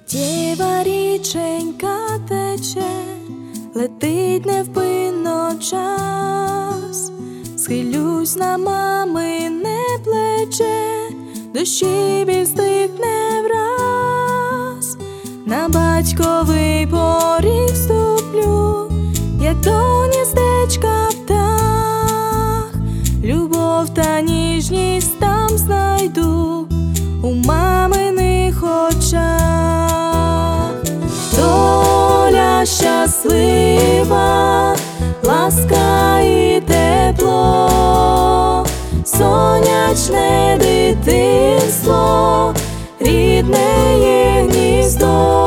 Життєва річенька тече, летить невпинно час. Схилюсь на мамине плече, дощі біль стихне враз. На батьковий поріг ступлю, як до гніздечка птах. Любов та ніжність там знайду у маминих очах. Доля щаслива, ласка і тепло, сонячне дитинство, рідне є гніздо.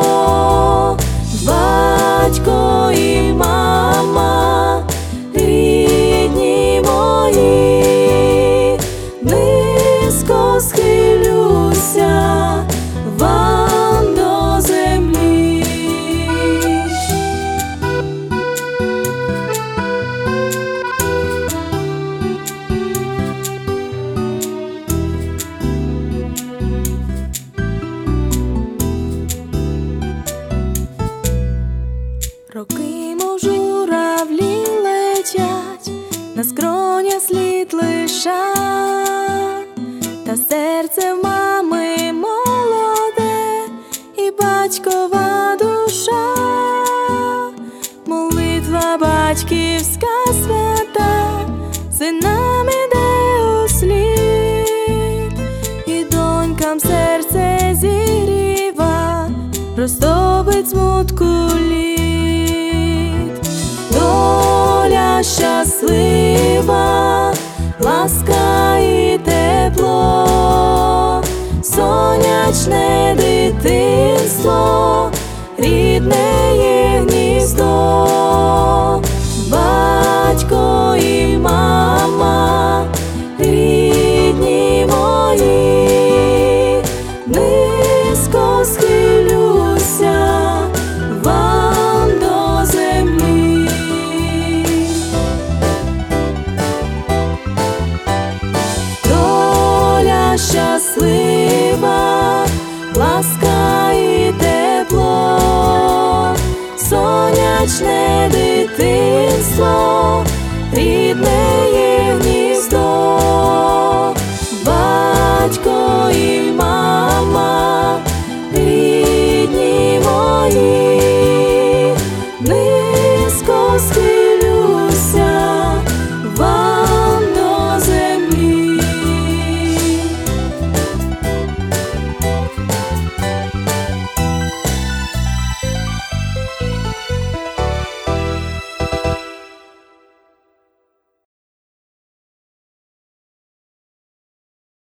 Батько і мама, рідні мої, низько схилюся вам до землі. Роки, мов журавлі, летять, на скроня слід лишать, та серце в мами молоде і батькова душа. Молитва батьківська свята синам іде услід, і донькам серце зігріва, розтопить смутку лід. Доля щаслива, ласка і тепло, сонячне дитинство, рідне є гніздо. Батько і мама, рідні мої, низько схилюся вам до землі. Доля щаслива, ласка і тепло, сонячне дитинство, рідне